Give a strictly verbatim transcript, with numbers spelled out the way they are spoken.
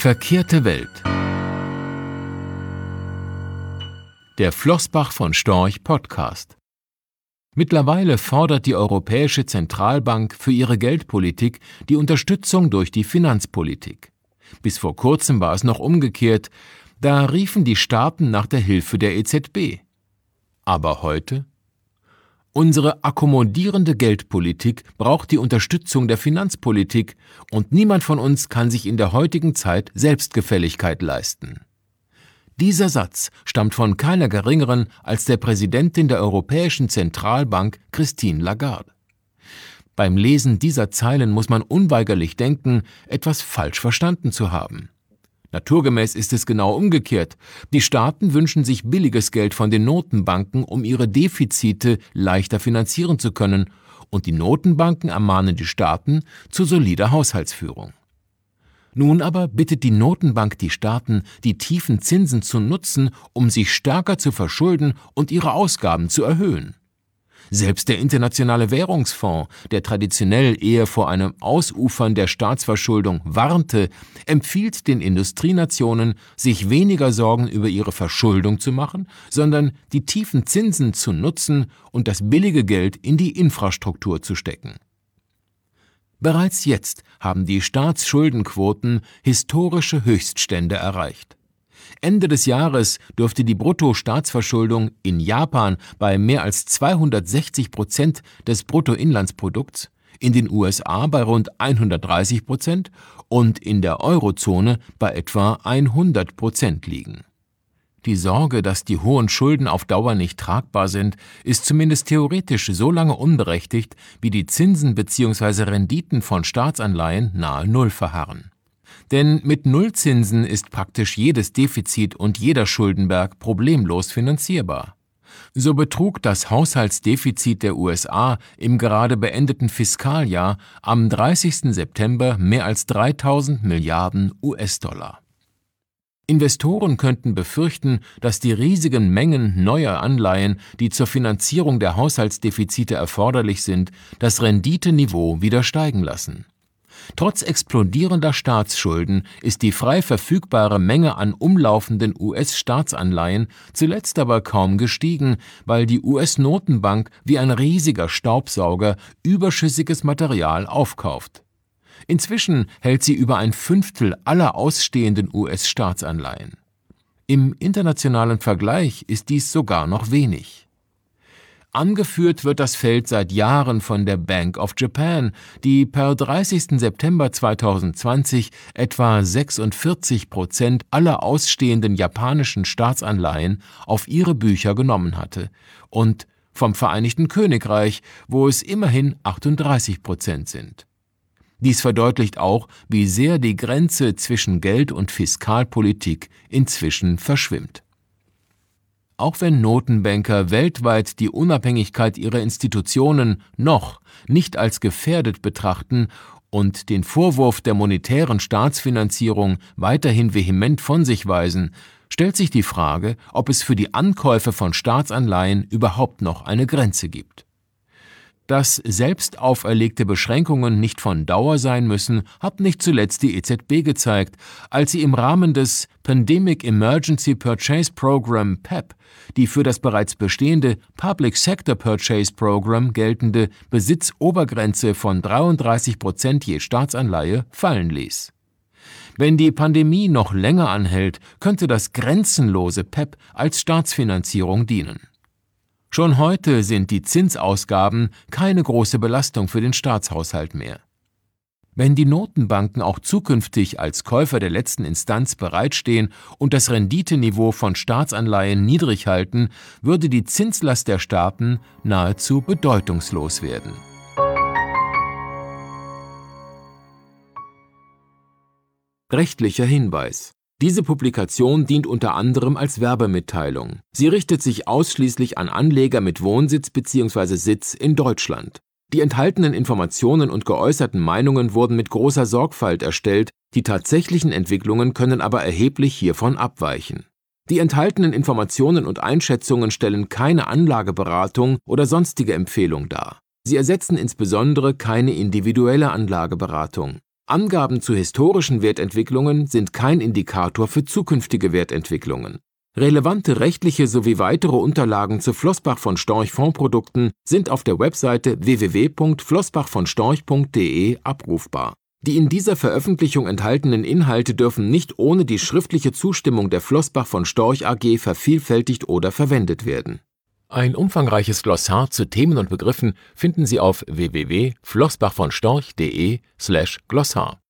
Verkehrte Welt. Der Flossbach von Storch Podcast. Mittlerweile fordert die Europäische Zentralbank für ihre Geldpolitik die Unterstützung durch die Finanzpolitik. Bis vor kurzem war es noch umgekehrt, da riefen die Staaten nach der Hilfe der E Z B. Aber heute? Unsere akkommodierende Geldpolitik braucht die Unterstützung der Finanzpolitik und niemand von uns kann sich in der heutigen Zeit Selbstgefälligkeit leisten. Dieser Satz stammt von keiner geringeren als der Präsidentin der Europäischen Zentralbank, Christine Lagarde. Beim Lesen dieser Zeilen muss man unweigerlich denken, etwas falsch verstanden zu haben. Naturgemäß ist es genau umgekehrt. Die Staaten wünschen sich billiges Geld von den Notenbanken, um ihre Defizite leichter finanzieren zu können, und die Notenbanken ermahnen die Staaten zu solider Haushaltsführung. Nun aber bittet die Notenbank die Staaten, die tiefen Zinsen zu nutzen, um sich stärker zu verschulden und ihre Ausgaben zu erhöhen. Selbst der Internationale Währungsfonds, der traditionell eher vor einem Ausufern der Staatsverschuldung warnte, empfiehlt den Industrienationen, sich weniger Sorgen über ihre Verschuldung zu machen, sondern die tiefen Zinsen zu nutzen und das billige Geld in die Infrastruktur zu stecken. Bereits jetzt haben die Staatsschuldenquoten historische Höchststände erreicht. Ende des Jahres dürfte die Bruttostaatsverschuldung in Japan bei mehr als zweihundertsechzig Prozent des Bruttoinlandsprodukts, in den U S A bei rund hundertdreißig Prozent und in der Eurozone bei etwa hundert Prozent liegen. Die Sorge, dass die hohen Schulden auf Dauer nicht tragbar sind, ist zumindest theoretisch so lange unberechtigt, wie die Zinsen bzw. Renditen von Staatsanleihen nahe Null verharren. Denn mit Nullzinsen ist praktisch jedes Defizit und jeder Schuldenberg problemlos finanzierbar. So betrug das Haushaltsdefizit der U S A im gerade beendeten Fiskaljahr am dreißigsten September mehr als dreitausend Milliarden U S-Dollar. Investoren könnten befürchten, dass die riesigen Mengen neuer Anleihen, die zur Finanzierung der Haushaltsdefizite erforderlich sind, das Renditeniveau wieder steigen lassen. Trotz explodierender Staatsschulden ist die frei verfügbare Menge an umlaufenden U S-Staatsanleihen zuletzt aber kaum gestiegen, weil die U S-Notenbank wie ein riesiger Staubsauger überschüssiges Material aufkauft. Inzwischen hält sie über ein Fünftel aller ausstehenden U S-Staatsanleihen. Im internationalen Vergleich ist dies sogar noch wenig. Angeführt wird das Feld seit Jahren von der Bank of Japan, die per dreißigsten September zweitausendzwanzig etwa sechsundvierzig Prozent aller ausstehenden japanischen Staatsanleihen auf ihre Bücher genommen hatte, und vom Vereinigten Königreich, wo es immerhin achtunddreißig Prozent sind. Dies verdeutlicht auch, wie sehr die Grenze zwischen Geld- und Fiskalpolitik inzwischen verschwimmt. Auch wenn Notenbanker weltweit die Unabhängigkeit ihrer Institutionen noch nicht als gefährdet betrachten und den Vorwurf der monetären Staatsfinanzierung weiterhin vehement von sich weisen, stellt sich die Frage, ob es für die Ankäufe von Staatsanleihen überhaupt noch eine Grenze gibt. Dass selbst auferlegte Beschränkungen nicht von Dauer sein müssen, hat nicht zuletzt die E Z B gezeigt, als sie im Rahmen des Pandemic Emergency Purchase Program P E P die für das bereits bestehende Public Sector Purchase Program geltende Besitzobergrenze von dreiunddreißig Prozent je Staatsanleihe fallen ließ. Wenn die Pandemie noch länger anhält, könnte das grenzenlose P E P als Staatsfinanzierung dienen. Schon heute sind die Zinsausgaben keine große Belastung für den Staatshaushalt mehr. Wenn die Notenbanken auch zukünftig als Käufer der letzten Instanz bereitstehen und das Renditeniveau von Staatsanleihen niedrig halten, würde die Zinslast der Staaten nahezu bedeutungslos werden. Rechtlicher Hinweis: Diese Publikation dient unter anderem als Werbemitteilung. Sie richtet sich ausschließlich an Anleger mit Wohnsitz bzw. Sitz in Deutschland. Die enthaltenen Informationen und geäußerten Meinungen wurden mit großer Sorgfalt erstellt, die tatsächlichen Entwicklungen können aber erheblich hiervon abweichen. Die enthaltenen Informationen und Einschätzungen stellen keine Anlageberatung oder sonstige Empfehlung dar. Sie ersetzen insbesondere keine individuelle Anlageberatung. Angaben zu historischen Wertentwicklungen sind kein Indikator für zukünftige Wertentwicklungen. Relevante rechtliche sowie weitere Unterlagen zu Flossbach von Storch Fondsprodukten sind auf der Webseite w w w punkt flossbach von storch punkt d e abrufbar. Die in dieser Veröffentlichung enthaltenen Inhalte dürfen nicht ohne die schriftliche Zustimmung der Flossbach von Storch A G vervielfältigt oder verwendet werden. Ein umfangreiches Glossar zu Themen und Begriffen finden Sie auf w w w punkt flossbach von storch punkt d e slash Glossar.